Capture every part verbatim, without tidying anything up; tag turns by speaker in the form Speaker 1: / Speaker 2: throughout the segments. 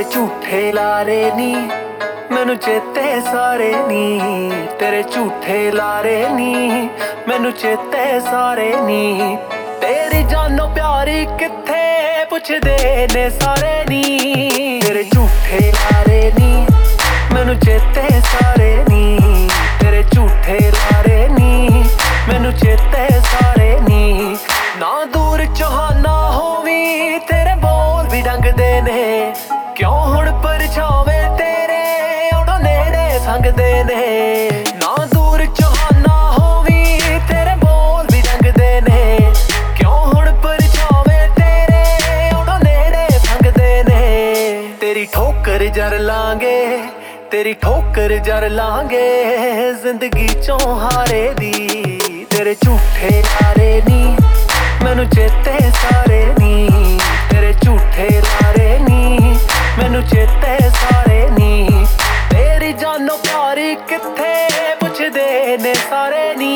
Speaker 1: तेरे झूठे लारे नी मैनू चेते सारे नी, तेरे झूठे लारे नी मैनू चेते सारे नी। तेरी जानो प्यारी किथे पुछदे ने सारे नी, तेरे झूठे लारे नी मैनू चेते सारे नी, तेरे झूठे लारे नी मैनू चेते सारे नी। ना दूर चौहाना होवी तेरे बोल भी डंगदे ने, क्यों हुण परछावे तेरे उड़ो नेड़े संगदे ने। ना दूर चौहाना होवी तेरे बोल भी डंगदे ने, क्यों हुण परछावे तेरे उड़ो नेड़े संगदे ने। तेरी ठोकर जर लांगे तेरी ठोकर जर लांगे जिंदगी चों हारे दी, तेरे झूठे लारे नी मैनू चेते सारे नी, तेरे झूठे लारे नी मैनू चेते सारे नी। तेरी जानो प्यारी किथे पुछदे ने सारे नी,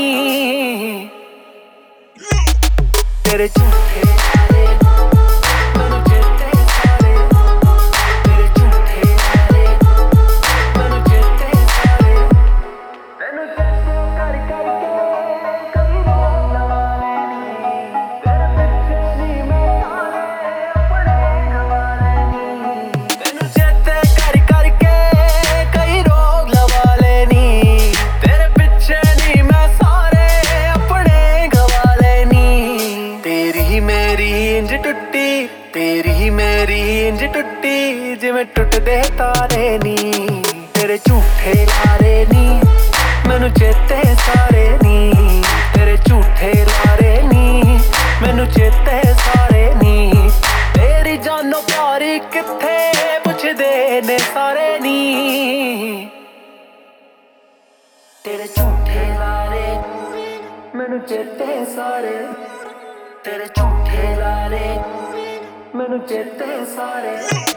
Speaker 1: तेरे झूठे लारे मैनू चेते सारे, तेरे झूठे लारे मैनू चेते सारे। तैनू चेते कर कर के कभी रोक लगा लेनी, तेरे पिछे नी मैं सारे अपने गवा लेनी। तैनू चेते कर कर के कई रोग लगा लेनी, तेरे पिछे नी मैं सारे अपने गवा लेनी। तेरी मेरी इंज टुट्टी तेरी मेरी इंज टुट्टी जिवें टुटदे तारे नी, तेरे झूठे लारे नी मैनू चेते सारे नी, तेरे झूठे लारे नी मैनू चेते सारे नी। तेरी जानो प्यारी किथे पुछदे ने सारे नी, तेरे झूठे लारे मैनू चेते सारे, तेरे झूठे लारे मैनू चेते सारे।